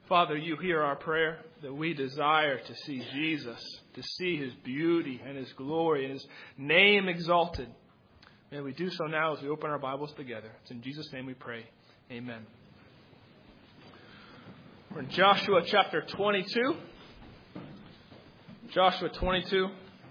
Father, you hear our prayer that we desire to see Jesus, to see his beauty and his glory and his name exalted. May we do so now as we open our Bibles together. It's in Jesus' name we pray. Amen. We're in Joshua chapter 22. Joshua 22.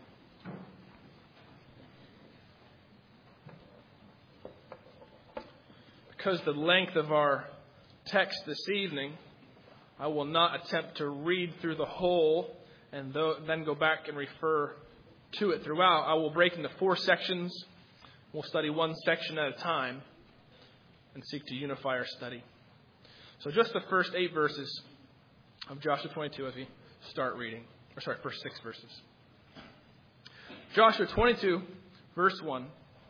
Because of the length of our text this evening, I will not attempt to read through the whole and then go back and refer to it throughout. I will break into 4 sections. We'll study one section at a time and seek to unify our study. So just the first 8 verses of Joshua 22 as we start reading. First 6 verses. Joshua 22, verse 1.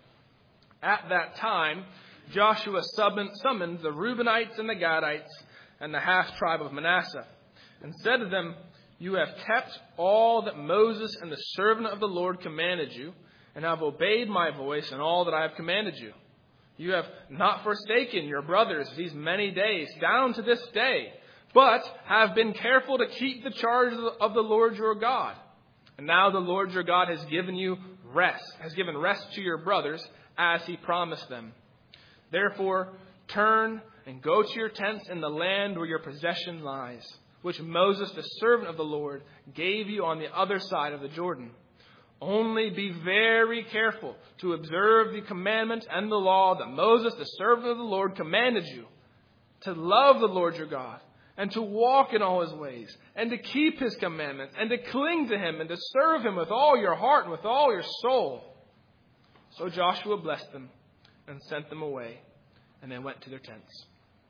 At that time, Joshua summoned the Reubenites and the Gadites and the half-tribe of Manasseh, and said to them, "You have kept all that Moses and the servant of the Lord commanded you, and have obeyed my voice and all that I have commanded you. You have not forsaken your brothers these many days, down to this day, but have been careful to keep the charge of the Lord your God. And now the Lord your God has given rest to your brothers, as he promised them. Therefore, turn and go to your tents in the land where your possession lies, which Moses, the servant of the Lord, gave you on the other side of the Jordan. Only be very careful to observe the commandment and the law that Moses, the servant of the Lord, commanded you, to love the Lord your God, and to walk in all his ways, and to keep his commandments, and to cling to him, and to serve him with all your heart and with all your soul." So Joshua blessed them and sent them away, and they went to their tents.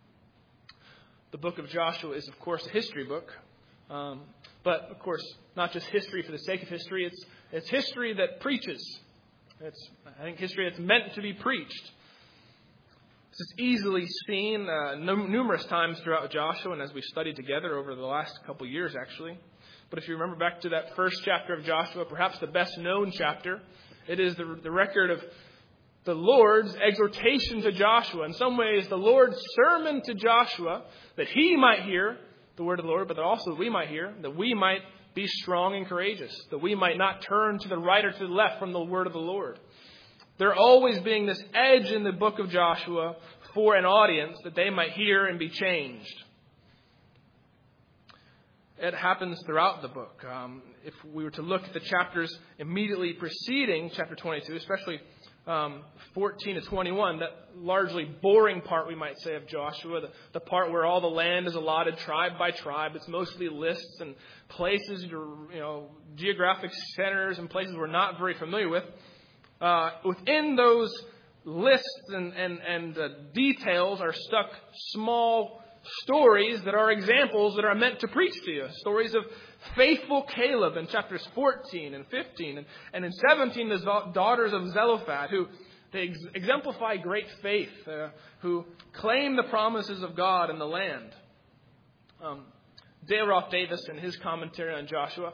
The book of Joshua is, of course, a history book. But, of course, not just history for the sake of history. It's history that preaches. It's, I think, history that's meant to be preached. This is easily seen numerous times throughout Joshua and as we studied together over the last couple years, actually. But if you remember back to that first chapter of Joshua, perhaps the best known chapter, it is the record of the Lord's exhortation to Joshua. In some ways, the Lord's sermon to Joshua, that he might hear the word of the Lord, but that also we might hear, that we might be strong and courageous, that we might not turn to the right or to the left from the word of the Lord. There always being this edge in the book of Joshua for an audience that they might hear and be changed. It happens throughout the book. If we were to look at the chapters immediately preceding chapter 22, especially 14 to 21, that largely boring part, we might say, of Joshua, the part where all the land is allotted tribe by tribe. It's mostly lists and places, geographic centers and places we're not very familiar with. Within those lists and details are stuck small stories that are examples that are meant to preach to you. Stories of faithful Caleb in chapters 14 and 15. And in 17, the daughters of Zelophehad, who they exemplify great faith, who claim the promises of God in the land. Dale Roth Davis, in his commentary on Joshua,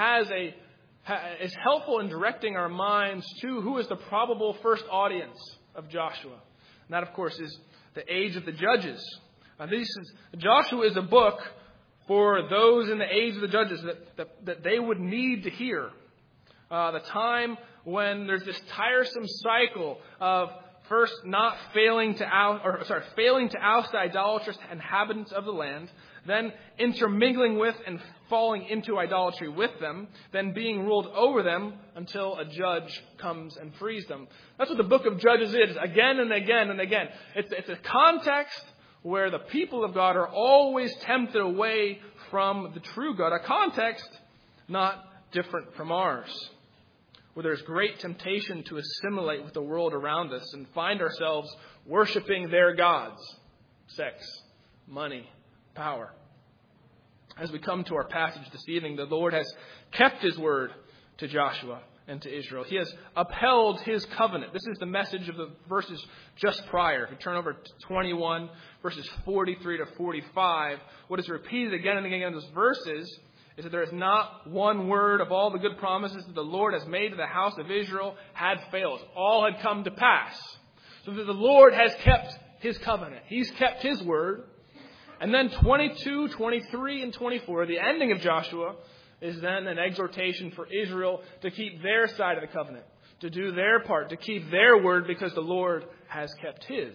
is helpful in directing our minds to who is the probable first audience of Joshua. And that, of course, is the age of the judges. Joshua is a book for those in the age of the judges that they would need to hear. The time when there's this tiresome cycle of first failing to oust the idolatrous inhabitants of the land, then intermingling with and falling into idolatry with them, then being ruled over them until a judge comes and frees them. That's what the book of Judges is, again and again and again. It's a context where the people of God are always tempted away from the true God. A context not different from ours, where there's great temptation to assimilate with the world around us and find ourselves worshiping their gods: sex, money, power. As we come to our passage this evening, the Lord has kept his word to Joshua and to Israel. He has upheld his covenant. This is the message of the verses just prior. If you turn over to 21, verses 43 to 45, what is repeated again and again in those verses is that there is not one word of all the good promises that the Lord has made to the house of Israel had failed. All had come to pass. So that the Lord has kept his covenant. He's kept his word. And then 22, 23, and 24, the ending of Joshua, is then an exhortation for Israel to keep their side of the covenant, to do their part, to keep their word because the Lord has kept His.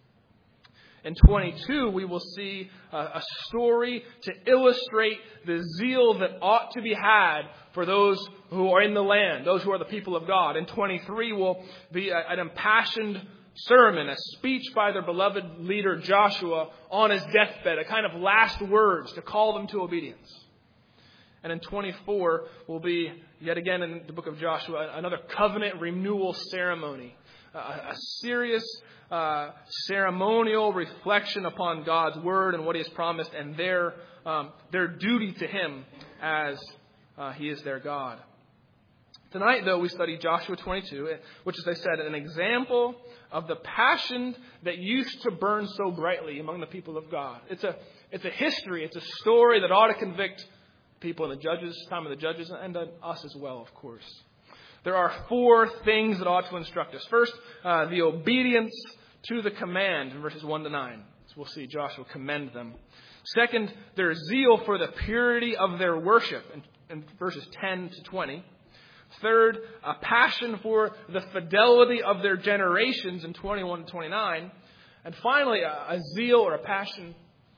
In 22, we will see a story to illustrate the zeal that ought to be had for those who are in the land, those who are the people of God. In 23 will be an impassioned sermon, a speech by their beloved leader Joshua on his deathbed, a kind of last words to call them to obedience. And in 24 will be, yet again in the book of Joshua, another covenant renewal ceremony, a serious ceremonial reflection upon God's word and what He has promised and their duty to Him as He is their God. Tonight, though, we study Joshua 22, which, as I said, an example of the passion that used to burn so brightly among the people of God. It's a history, it's a story that ought to convict people in the Judges, time of the Judges, and us as well, of course. There are 4 things that ought to instruct us. First, the obedience to the command in verses 1 to 9. So we'll see Joshua commend them. Second, their zeal for the purity of their worship in verses 10 to 20. Third, a passion for the fidelity of their generations in 21 to 29. And finally, a zeal or a passion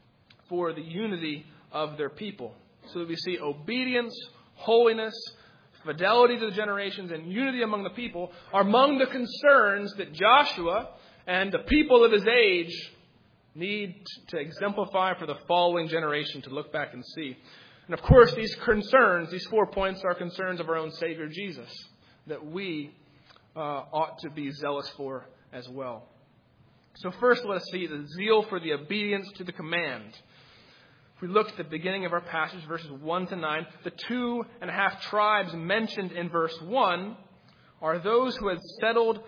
for the unity of their people. So that we see obedience, holiness, fidelity to the generations, and unity among the people are among the concerns that Joshua and the people of his age need to exemplify for the following generation to look back and see. And of course, these concerns, these 4 points, are concerns of our own Savior Jesus that we ought to be zealous for as well. So first, let us see the zeal for the obedience to the command. If we look at the beginning of our passage, verses 1 to 9, the 2.5 tribes mentioned in verse 1 are those who had settled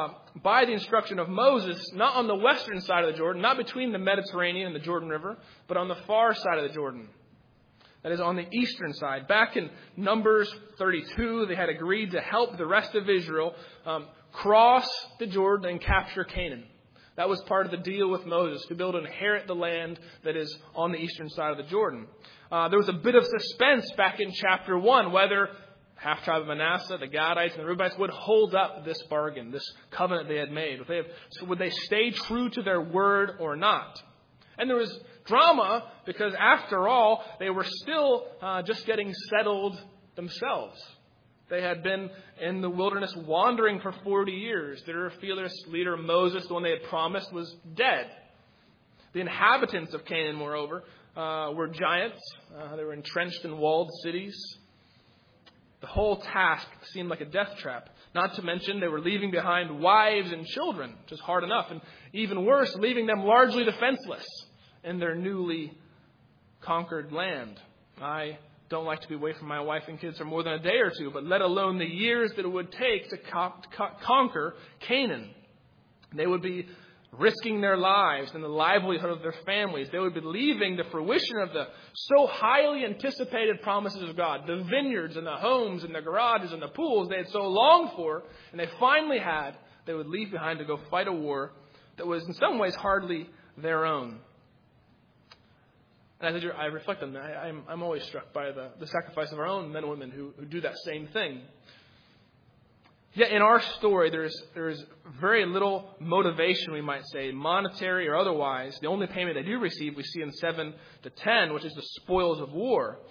by the instruction of Moses, not on the western side of the Jordan, not between the Mediterranean and the Jordan River, but on the far side of the Jordan. That is, on the eastern side. Back in Numbers 32, they had agreed to help the rest of Israel cross the Jordan and capture Canaan. That was part of the deal with Moses, to be able to inherit the land that is on the eastern side of the Jordan. There was a bit of suspense back in chapter 1, whether half-tribe of Manasseh, the Gadites, and the Reubenites would hold up this bargain, this covenant they had made. Would they stay true to their word or not? And there was drama because, after all, they were still just getting settled themselves. They had been in the wilderness wandering for 40 years. Their fearless leader, Moses, the one they had promised, was dead. The inhabitants of Canaan, moreover, were giants. They were entrenched in walled cities. The whole task seemed like a death trap. Not to mention they were leaving behind wives and children, which is hard enough. And even worse, leaving them largely defenseless in their newly conquered land. I don't like to be away from my wife and kids for more than a day or two, but let alone the years that it would take to conquer Canaan. They would be risking their lives and the livelihood of their families. They would be leaving the fruition of the so highly anticipated promises of God, the vineyards and the homes and the garages and the pools they had so longed for, and they finally had. They would leave behind to go fight a war that was in some ways hardly their own. And as I reflect on that, I'm always struck by the sacrifice of our own men and women who do that same thing. Yet in our story, there's very little motivation, we might say, monetary or otherwise. The only payment they do receive, we see in 7 to 10, which is the spoils of war.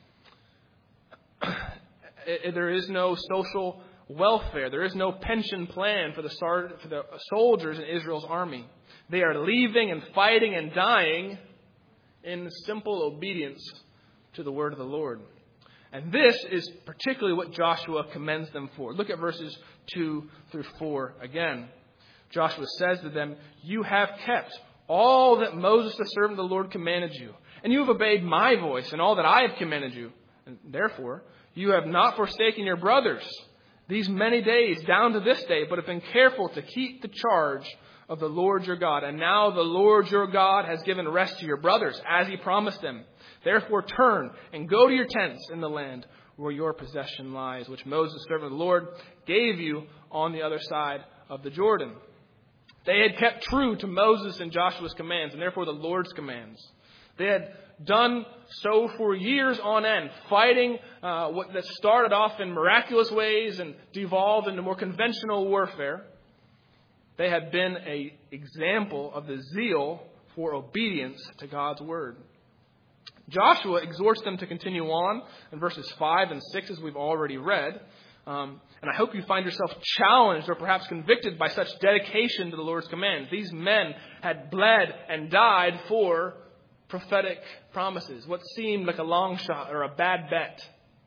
There is no social welfare. There is no pension plan for the soldiers in Israel's army. They are leaving and fighting and dying in simple obedience to the word of the Lord. And this is particularly what Joshua commends them for. Look at verses 2 through 4 again. Joshua says to them, "You have kept all that Moses, the servant of the Lord, commanded you, and you have obeyed my voice and all that I have commanded you. And therefore, you have not forsaken your brothers these many days down to this day, but have been careful to keep the charge of the Lord your God. And now the Lord your God has given rest to your brothers, as He promised them. Therefore turn and go to your tents in the land where your possession lies, which Moses, servant of the Lord, gave you on the other side of the Jordan." They had kept true to Moses and Joshua's commands, and therefore the Lord's commands. They had done so for years on end, fighting what that started off in miraculous ways and devolved into more conventional warfare. They had been an example of the zeal for obedience to God's word. Joshua exhorts them to continue on in verses 5 and 6, as we've already read. And I hope you find yourself challenged or perhaps convicted by such dedication to the Lord's commands. These men had bled and died for prophetic promises, what seemed like a long shot or a bad bet.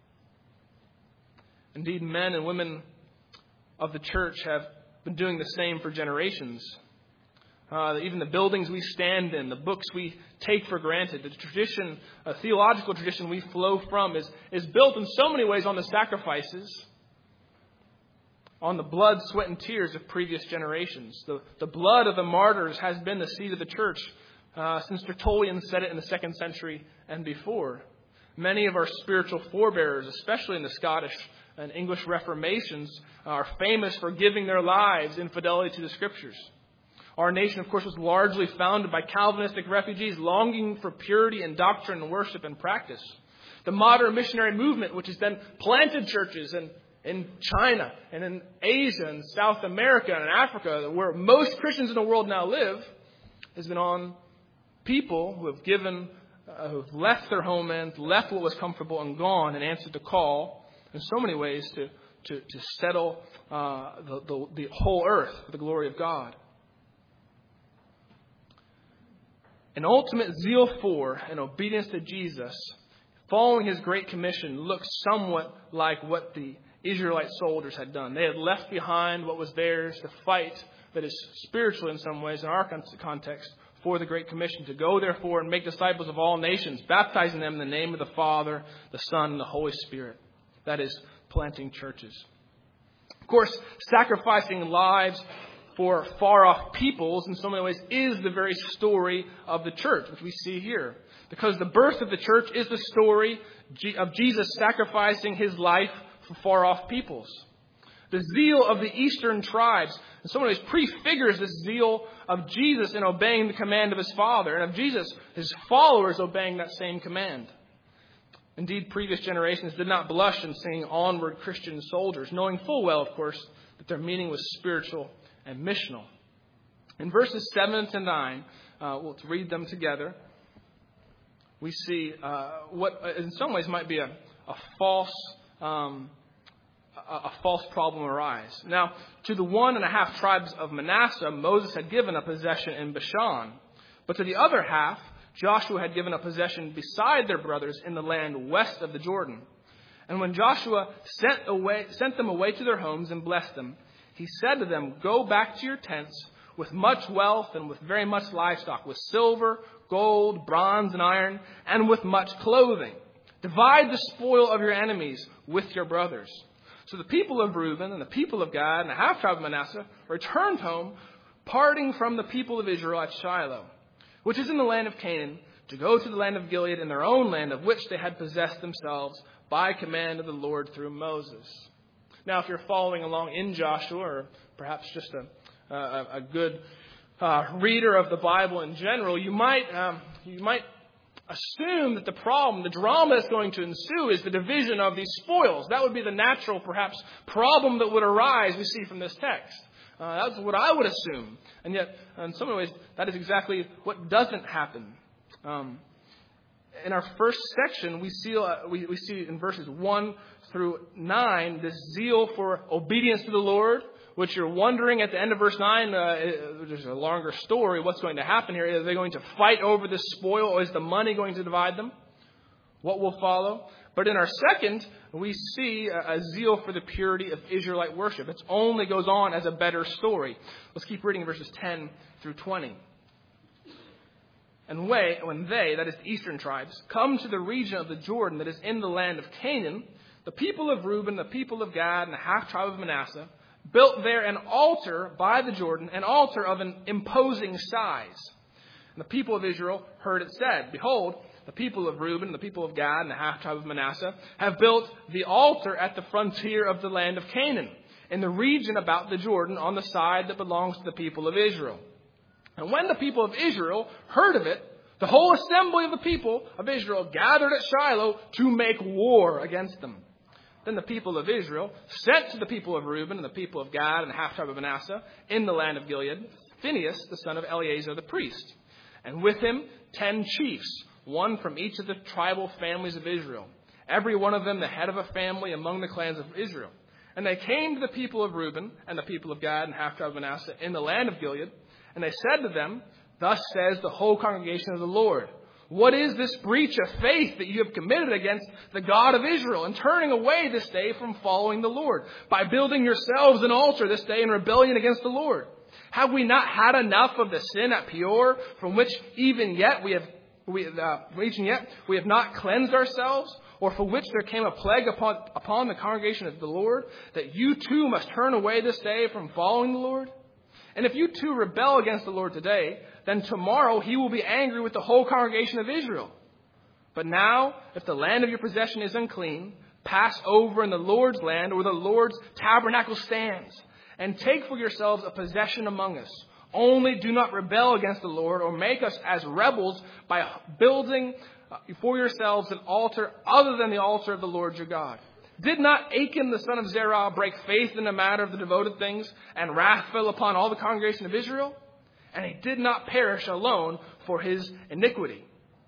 Indeed, men and women of the church have been doing the same for generations. Even the buildings we stand in, the books we take for granted, the tradition, a theological tradition we flow from is built in so many ways on the sacrifices, on the blood, sweat, and tears of previous generations. The blood of the martyrs has been the seed of the church since Tertullian said it in the 2nd century and before. Many of our spiritual forebears, especially in the Scottish and English Reformations, are famous for giving their lives in fidelity to the Scriptures. Our nation, of course, was largely founded by Calvinistic refugees longing for purity in doctrine and worship and practice. The modern missionary movement, which has then planted churches in China and in Asia and South America and Africa, where most Christians in the world now live, has been on people who have who have left their homelands, left what was comfortable, and gone and answered the call in so many ways to settle the whole earth for the glory of God. An ultimate zeal for and obedience to Jesus, following His Great Commission, looks somewhat like what the Israelite soldiers had done. They had left behind what was theirs to fight, that is spiritual in some ways, in our context, for the Great Commission, to go therefore and make disciples of all nations, baptizing them in the name of the Father, the Son, and the Holy Spirit. That is, planting churches. Of course, sacrificing lives for far-off peoples in so many ways is the very story of the church, which we see here. Because the birth of the church is the story of Jesus sacrificing His life for far-off peoples. The zeal of the eastern tribes in so many ways prefigures this zeal of Jesus in obeying the command of His Father, and of Jesus, His followers, obeying that same command. Indeed, previous generations did not blush in singing Onward Christian Soldiers, knowing full well, of course, that their meaning was spiritual and missional. In verses 7 to 9, we'll read them together. We see what in some ways might be a false problem arise. Now, to the 1.5 tribes of Manasseh, Moses had given a possession in Bashan. But to the other half, Joshua had given a possession beside their brothers in the land west of the Jordan. And when Joshua sent them away to their homes and blessed them, he said to them, "Go back to your tents with much wealth and with very much livestock, with silver, gold, bronze, and iron, and with much clothing. Divide the spoil of your enemies with your brothers." So the people of Reuben and the people of Gad and the half-tribe of Manasseh returned home, parting from the people of Israel at Shiloh, which is in the land of Canaan, to go to the land of Gilead in their own land, of which they had possessed themselves by command of the Lord through Moses. Now, if you're following along in Joshua, or perhaps just a good reader of the Bible in general, you might assume that the drama that's going to ensue is the division of these spoils. That would be the natural, perhaps, problem that would arise, we see from this text. That's what I would assume. And yet, in some ways, that is exactly what doesn't happen. In our first section, we see in verses 1 through 9 this zeal for obedience to the Lord, which you're wondering at the end of verse 9, there's a longer story. What's going to happen here? Are they going to fight over this spoil, or is the money going to divide them? What will follow? But in our second, we see a zeal for the purity of Israelite worship. It only goes on as a better story. Let's keep reading verses 10 through 20. And when they, that is the eastern tribes, come to the region of the Jordan that is in the land of Canaan, the people of Reuben, the people of Gad, and the half-tribe of Manasseh built there an altar by the Jordan, an altar of an imposing size. And the people of Israel heard it said, "Behold, the people of Reuben, the people of Gad, and the half-tribe of Manasseh have built the altar at the frontier of the land of Canaan, in the region about the Jordan, on the side that belongs to the people of Israel." And when the people of Israel heard of it, The whole assembly of the people of Israel gathered at Shiloh to make war against them. Then the people of Israel sent to the people of Reuben and the people of Gad and the half-tribe of Manasseh in the land of Gilead Phinehas, the son of Eleazar the priest, and with him 10 chiefs, one from each of the tribal families of Israel, every one of them the head of a family among the clans of Israel. And they came to the people of Reuben and the people of Gad and half-tribe of Manasseh in the land of Gilead, and they said to them, "Thus says the whole congregation of the Lord, what is this breach of faith that you have committed against the God of Israel, and turning away this day from following the Lord, by building yourselves an altar this day in rebellion against the Lord? Have we not had enough of the sin at Peor, from which even yet we have not cleansed ourselves, or for which there came a plague upon the congregation of the Lord, that you too must turn away this day from following the Lord? And if you too rebel against the Lord today, then tomorrow he will be angry with the whole congregation of Israel. But now, if the land of your possession is unclean, pass over in the Lord's land, where the Lord's tabernacle stands, and take for yourselves a possession among us. Only do not rebel against the Lord, or make us as rebels by building for yourselves an altar other than the altar of the Lord your God. Did not Achan the son of Zerah break faith in the matter of the devoted things, and wrath fell upon all the congregation of Israel? And he did not perish alone for his iniquity."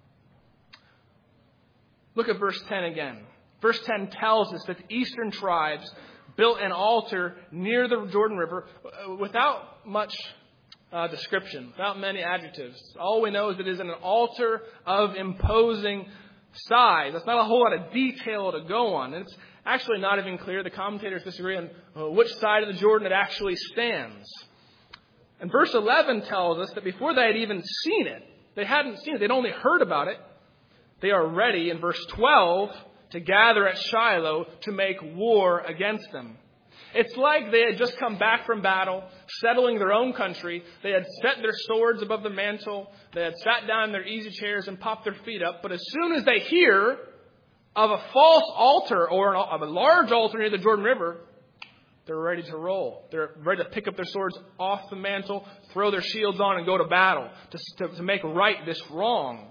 Look at verse 10 again. Verse 10 tells us that the eastern tribes built an altar near the Jordan River without much description, without many adjectives. All we know is that it is an altar of imposing size. That's not a whole lot of detail to go on. And it's actually not even clear. The commentators disagree on which side of the Jordan it actually stands. And verse 11 tells us that before they had even seen it, they hadn't seen it, they'd only heard about it, they are ready in verse 12 to gather at Shiloh to make war against them. It's like they had just come back from battle, settling their own country. They had set their swords above the mantle. They had sat down in their easy chairs and popped their feet up. But as soon as they hear of a false altar or of a large altar near the Jordan River, they're ready to roll. They're ready to pick up their swords off the mantle, throw their shields on, and go to battle to make right this wrong.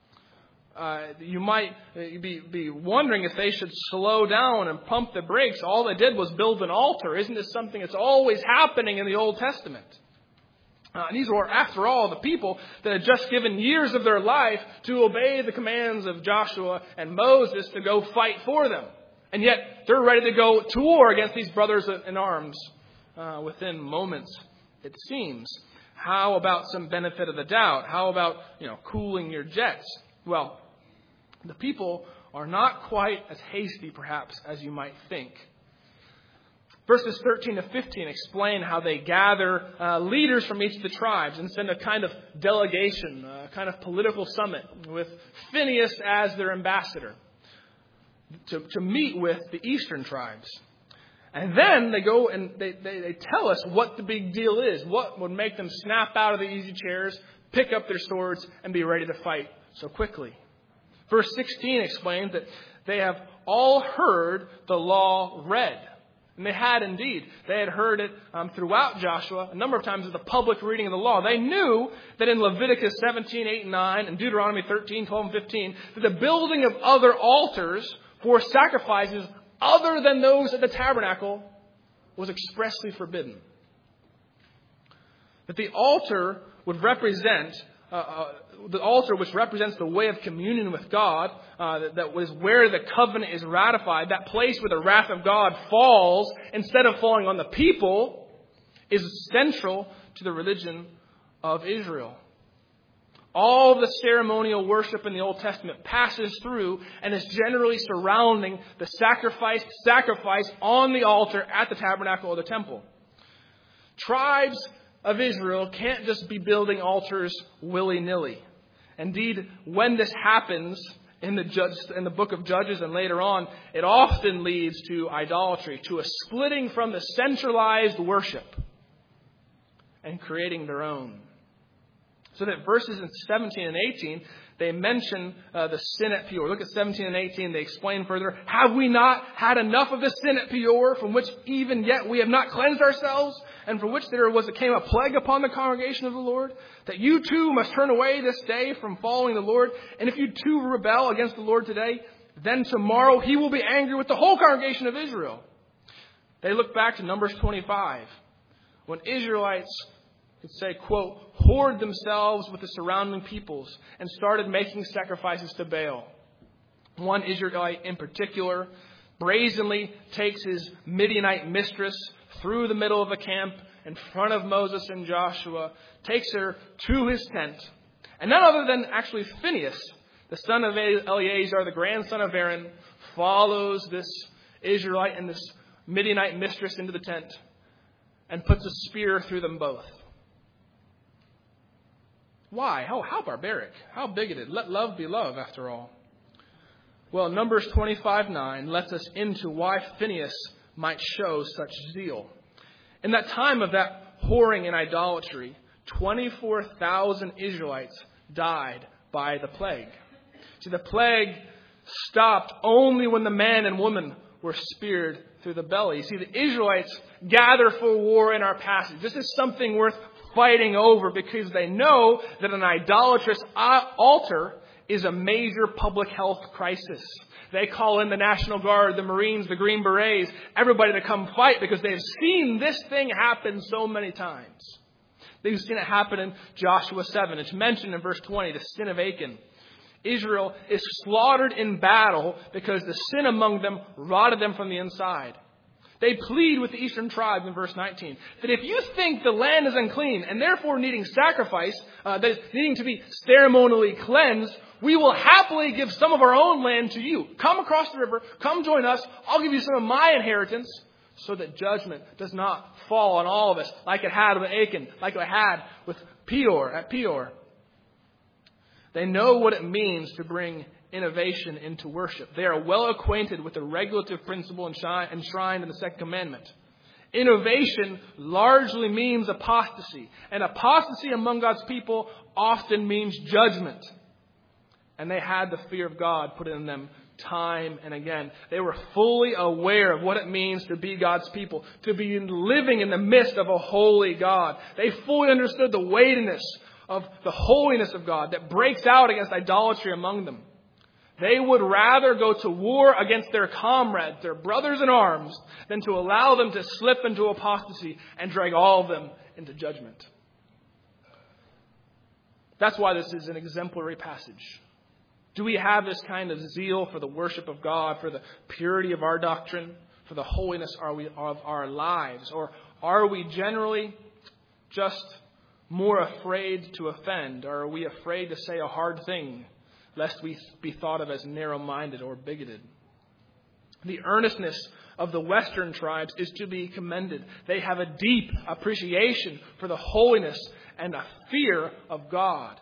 You might be wondering if they should slow down and pump the brakes. All they did was build an altar. Isn't this something that's always happening in the Old Testament? And these were, after all, the people that had just given years of their life to obey the commands of Joshua and Moses to go fight for them. And yet they're ready to go to war against these brothers in arms within moments, it seems. How about some benefit of the doubt? How about, cooling your jets? Well, the people are not quite as hasty, perhaps, as you might think. Verses 13 to 15 explain how they gather leaders from each of the tribes and send a kind of delegation, a kind of political summit with Phinehas as their ambassador to meet with the eastern tribes. And then they go and they tell us what the big deal is, what would make them snap out of the easy chairs, pick up their swords, and be ready to fight so quickly. Verse 16 explains that they have all heard the law read. And they had indeed. They had heard it throughout Joshua a number of times as the public reading of the law. They knew that in Leviticus 17, 8, and 9, and Deuteronomy 13, 12, and 15, that the building of other altars for sacrifices other than those at the tabernacle was expressly forbidden. That the altar would represent the altar, which represents the way of communion with God, that was where the covenant is ratified, that place where the wrath of God falls instead of falling on the people, is central to the religion of Israel. All the ceremonial worship in the Old Testament passes through and is generally surrounding the sacrifice on the altar at the tabernacle or the temple. Tribes of Israel can't just be building altars willy-nilly. Indeed, when this happens in the book of Judges and later on, it often leads to idolatry, to a splitting from the centralized worship and creating their own. So that verses 17 and 18 they mention the sin at Peor. Look at 17 and 18. They explain further, have we not had enough of the sin at Peor, from which even yet we have not cleansed ourselves, and from which came a plague upon the congregation of the Lord? That you too must turn away this day from following the Lord. And if you too rebel against the Lord today, then tomorrow he will be angry with the whole congregation of Israel. They look back to Numbers 25, when Israelites could say, quote, hoard themselves with the surrounding peoples and started making sacrifices to Baal. One Israelite in particular brazenly takes his Midianite mistress through the middle of the camp in front of Moses and Joshua, takes her to his tent. And none other than actually Phinehas, the son of Eleazar, the grandson of Aaron, follows this Israelite and this Midianite mistress into the tent and puts a spear through them both. Why? How barbaric. How bigoted. Let love be love, after all. Well, Numbers 25:9 lets us into why Phinehas might show such zeal. In that time of that whoring and idolatry, 24,000 Israelites died by the plague. See, the plague stopped only when the man and woman were speared through the belly. See, the Israelites gather for war in our passage. This is something worth fighting over, because they know that an idolatrous altar is a major public health crisis. They call in the National Guard, the Marines, the Green Berets, everybody to come fight, because they've seen this thing happen so many times. They've seen it happen in Joshua 7. It's mentioned in verse 20, the sin of Achan. Israel is slaughtered in battle because the sin among them rotted them from the inside. They plead with the eastern tribes in verse 19 that if you think the land is unclean and therefore needing sacrifice, needing to be ceremonially cleansed, we will happily give some of our own land to you. Come across the river, come join us. I'll give you some of my inheritance, so that judgment does not fall on all of us like it had with Achan, like it had with Peor. They know what it means to bring innovation into worship. They are well acquainted with the regulative principle enshrined in the second commandment. Innovation largely means apostasy. And apostasy among God's people often means judgment. And they had the fear of God put in them time and again. They were fully aware of what it means to be God's people, to be living in the midst of a holy God. They fully understood the weightiness of the holiness of God that breaks out against idolatry among them. They would rather go to war against their comrades, their brothers in arms, than to allow them to slip into apostasy and drag all of them into judgment. That's why this is an exemplary passage. Do we have this kind of zeal for the worship of God, for the purity of our doctrine, for the holiness of our lives? Or are we generally just more afraid to offend? Or are we afraid to say a hard thing, lest we be thought of as narrow-minded or bigoted? The earnestness of the Western tribes is to be commended. They have a deep appreciation for the holiness and a fear of God.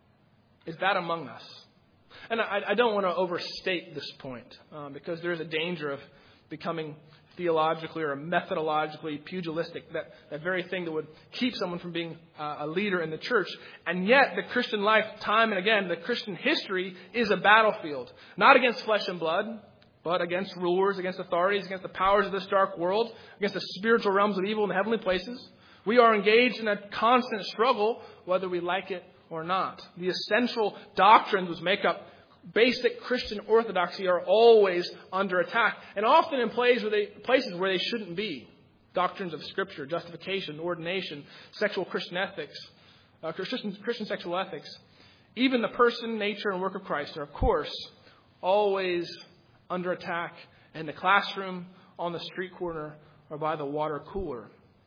Is that among us? And I don't want to overstate this point, because there is a danger of becoming theologically or methodologically pugilistic, that very thing that would keep someone from being a leader in the church. And yet the Christian life, time and again, the Christian history is a battlefield, not against flesh and blood, but against rulers, against authorities, against the powers of this dark world, against the spiritual realms of evil in the heavenly places. We are engaged in a constant struggle, whether we like it or not. The essential doctrines which make up basic Christian orthodoxy are always under attack, and often in places where they shouldn't be. Doctrines of Scripture, justification, ordination, sexual Christian ethics, Christian sexual ethics. Even the person, nature, and work of Christ are, of course, always under attack in the classroom, on the street corner, or by the water cooler.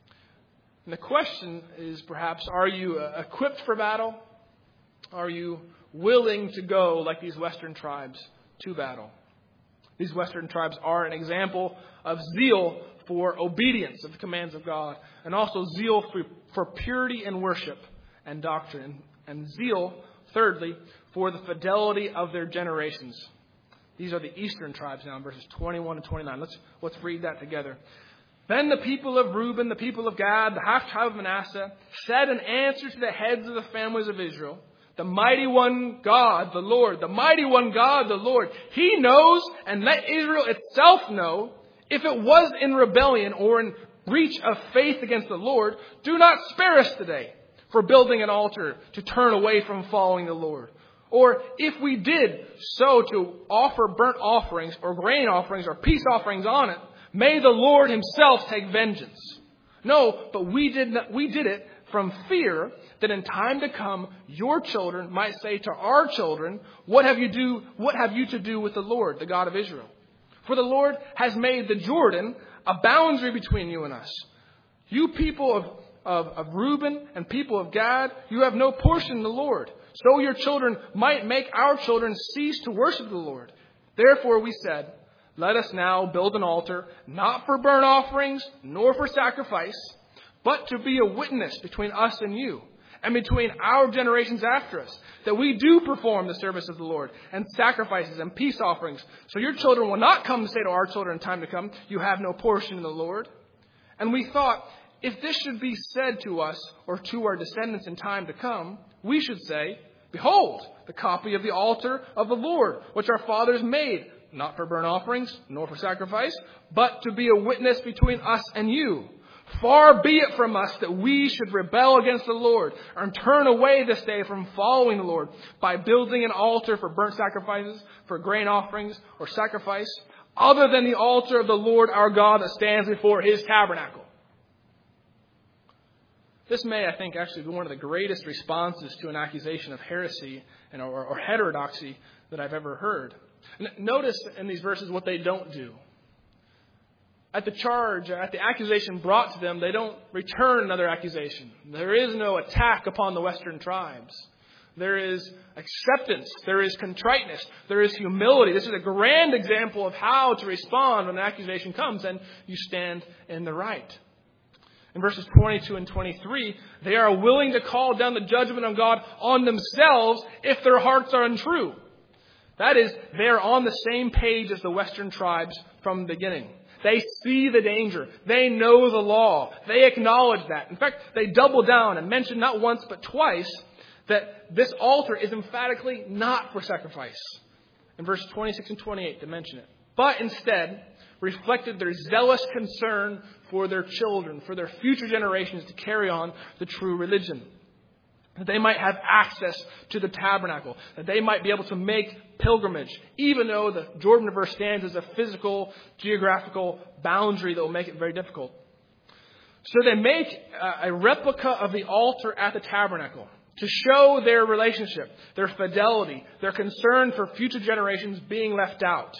And the question is perhaps, are you equipped for battle? Are you willing to go, like these Western tribes, to battle? These Western tribes are an example of zeal for obedience of the commands of God, and also zeal for purity in worship and doctrine, and zeal, thirdly, for the fidelity of their generations. These are the Eastern tribes now in verses 21 and 29. Let's read that together. Then the people of Reuben, the people of Gad, the half-tribe of Manasseh, said in answer to the heads of the families of Israel, The mighty one God, the Lord. The mighty one God, the Lord. He knows, and let Israel itself know, if it was in rebellion or in breach of faith against the Lord, do not spare us today for building an altar to turn away from following the Lord. Or if we did so to offer burnt offerings or grain offerings or peace offerings on it, may the Lord himself take vengeance. No, but we did it from fear that in time to come your children might say to our children, what have you to do with the Lord, the God of Israel? For the Lord has made the Jordan a boundary between you and us. You people of Reuben and people of Gad, you have no portion in the Lord. So your children might make our children cease to worship the Lord. Therefore we said, let us now build an altar, not for burnt offerings, nor for sacrifice, but to be a witness between us and you, and between our generations after us, that we do perform the service of the Lord, and sacrifices and peace offerings. So your children will not come to say to our children in time to come, you have no portion in the Lord. And we thought, if this should be said to us or to our descendants in time to come, we should say, behold, the copy of the altar of the Lord, which our fathers made, not for burnt offerings, nor for sacrifice, but to be a witness between us and you. Far be it from us that we should rebel against the Lord and turn away this day from following the Lord by building an altar for burnt sacrifices, for grain offerings, or sacrifice, other than the altar of the Lord our God that stands before his tabernacle. This may, I think, actually be one of the greatest responses to an accusation of heresy or heterodoxy that I've ever heard. Notice in these verses what they don't do. At the accusation brought to them, they don't return another accusation. There is no attack upon the Western tribes. There is acceptance. There is contriteness. There is humility. This is a grand example of how to respond when an accusation comes and you stand in the right. In verses 22 and 23, they are willing to call down the judgment of God on themselves if their hearts are untrue. That is, they are on the same page as the Western tribes from the beginning. They see the danger. They know the law. They acknowledge that. In fact, they double down and mention not once but twice that this altar is emphatically not for sacrifice. In verses 26 and 28 to mention it. But instead reflected their zealous concern for their children, for their future generations to carry on the true religion. That they might have access to the tabernacle. That they might be able to make pilgrimage. Even though the Jordan River stands as a physical, geographical boundary that will make it very difficult. So they make a replica of the altar at the tabernacle. To show their relationship, their fidelity, their concern for future generations being left out.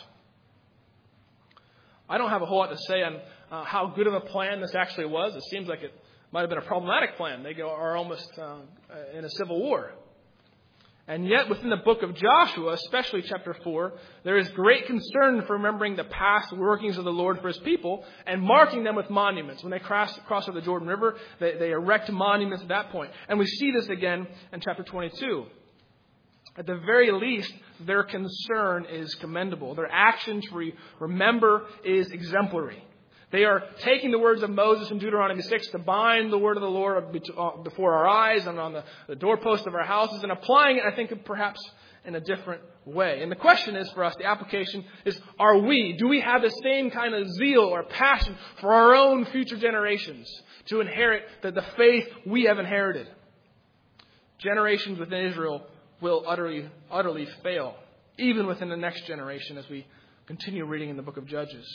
I don't have a whole lot to say on how good of a plan this actually was. It seems like it might have been a problematic plan. They are almost in a civil war. And yet within the book of Joshua, especially chapter 4, there is great concern for remembering the past workings of the Lord for his people and marking them with monuments. When they cross over the Jordan River, they erect monuments at that point. And we see this again in chapter 22. At the very least, their concern is commendable. Their action to remember is exemplary. They are taking the words of Moses in Deuteronomy 6 to bind the word of the Lord before our eyes and on the doorposts of our houses and applying it, I think, perhaps in a different way. And the question is for us, the application is, do we have the same kind of zeal or passion for our own future generations to inherit the faith we have inherited? Generations within Israel will utterly fail, even within the next generation as we continue reading in the book of Judges.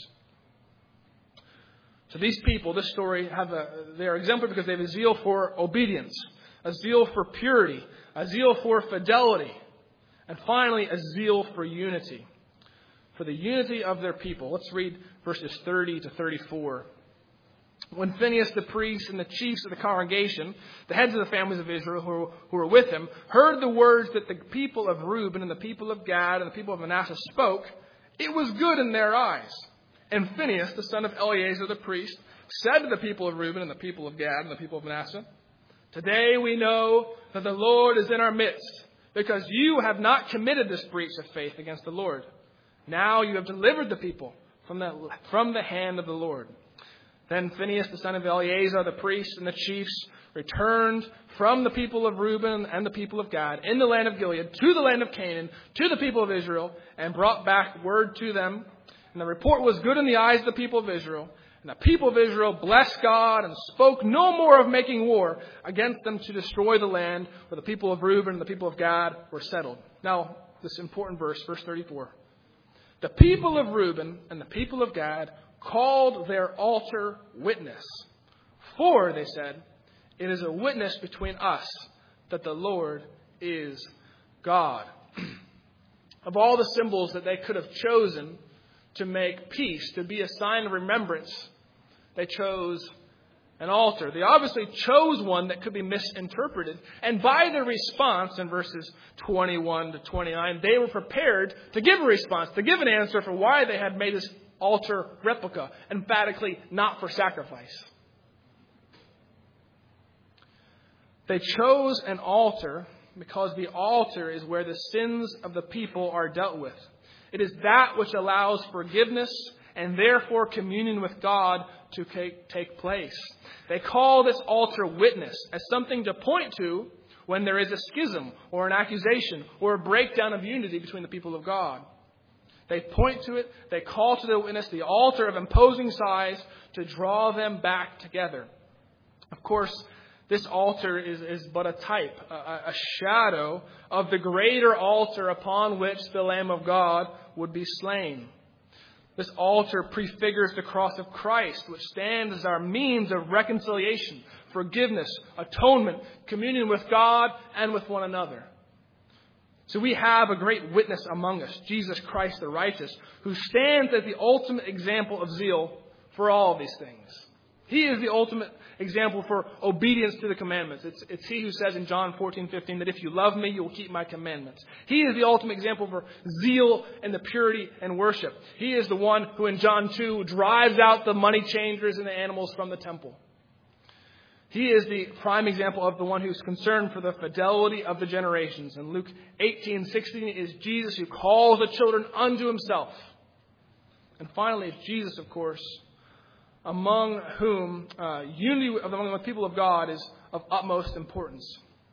So these people, this story, they are exemplary because they have a zeal for obedience, a zeal for purity, a zeal for fidelity, and finally a zeal for unity, for the unity of their people. Let's read verses 30 to 34. When Phinehas the priest and the chiefs of the congregation, the heads of the families of Israel who were with him, heard the words that the people of Reuben and the people of Gad and the people of Manasseh spoke, it was good in their eyes. And Phinehas, the son of Eleazar the priest, said to the people of Reuben and the people of Gad and the people of Manasseh, today we know that the Lord is in our midst, because you have not committed this breach of faith against the Lord. Now you have delivered the people from the hand of the Lord. Then Phinehas, the son of Eleazar, the priest, and the chiefs returned from the people of Reuben and the people of Gad in the land of Gilead to the land of Canaan, to the people of Israel, and brought back word to them. And the report was good in the eyes of the people of Israel. And the people of Israel blessed God and spoke no more of making war against them to destroy the land where the people of Reuben and the people of Gad were settled. Now, this important verse, verse 34. The people of Reuben and the people of Gad called their altar witness. For, they said, it is a witness between us that the Lord is God. Of all the symbols that they could have chosen to make peace, to be a sign of remembrance, they chose an altar. They obviously chose one that could be misinterpreted. And by their response in verses 21 to 29, they were prepared to give a response, to give an answer for why they had made this altar replica, emphatically not for sacrifice. They chose an altar because the altar is where the sins of the people are dealt with. It is that which allows forgiveness and therefore communion with God to take place. They call this altar witness as something to point to when there is a schism or an accusation or a breakdown of unity between the people of God. They point to it, they call to the witness the altar of imposing size to draw them back together. Of course, this altar is but a type, a shadow of the greater altar upon which the Lamb of God would be slain. This altar prefigures the cross of Christ, which stands as our means of reconciliation, forgiveness, atonement, communion with God and with one another. So we have a great witness among us, Jesus Christ the righteous, who stands as the ultimate example of zeal for all of these things. He is the ultimate example for obedience to the commandments. It's he who says in John 14:15 that if you love me, you will keep my commandments. He is the ultimate example for zeal and the purity and worship. He is the one who in John 2 drives out the money changers and the animals from the temple. He is the prime example of the one who's concerned for the fidelity of the generations. In Luke 18:16 is Jesus who calls the children unto himself. And finally, it's Jesus, of course, among whom unity among the people of God is of utmost importance.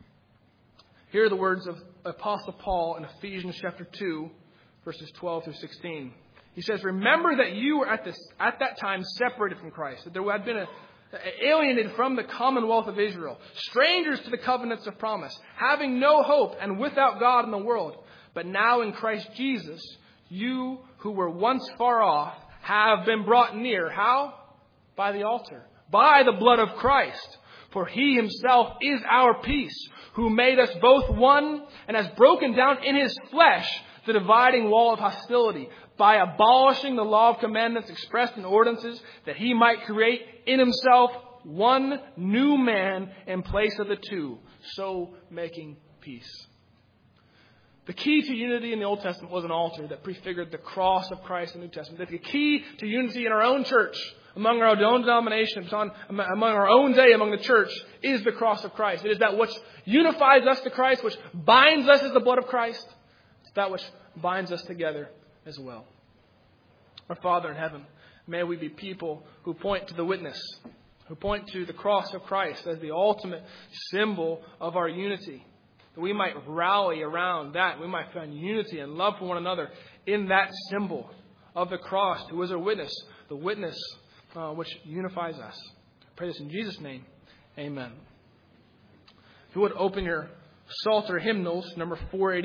Here are the words of Apostle Paul in Ephesians chapter 2, verses 12 through 16. He says, "Remember that you were at that time separated from Christ, that there had been alienated from the commonwealth of Israel, strangers to the covenants of promise, having no hope and without God in the world. But now in Christ Jesus, you who were once far off have been brought near." How? By the altar, by the blood of Christ. For he himself is our peace, who made us both one and has broken down in his flesh the dividing wall of hostility, by abolishing the law of commandments expressed in ordinances, that he might create in himself one new man in place of the two, so making peace. The key to unity in the Old Testament was an altar that prefigured the cross of Christ in the New Testament. The key to unity in our own church, among our own denomination, among our own day, among the church, is the cross of Christ. It is that which unifies us to Christ, which binds us as the blood of Christ. It's that which binds us together as well. Our Father in heaven, may we be people who point to the witness, who point to the cross of Christ as the ultimate symbol of our unity. That we might rally around that. We might find unity and love for one another in that symbol of the cross, who is our witness, the witness which unifies us. I pray this in Jesus' name. Amen. If you would open your Psalter hymnals, number 480.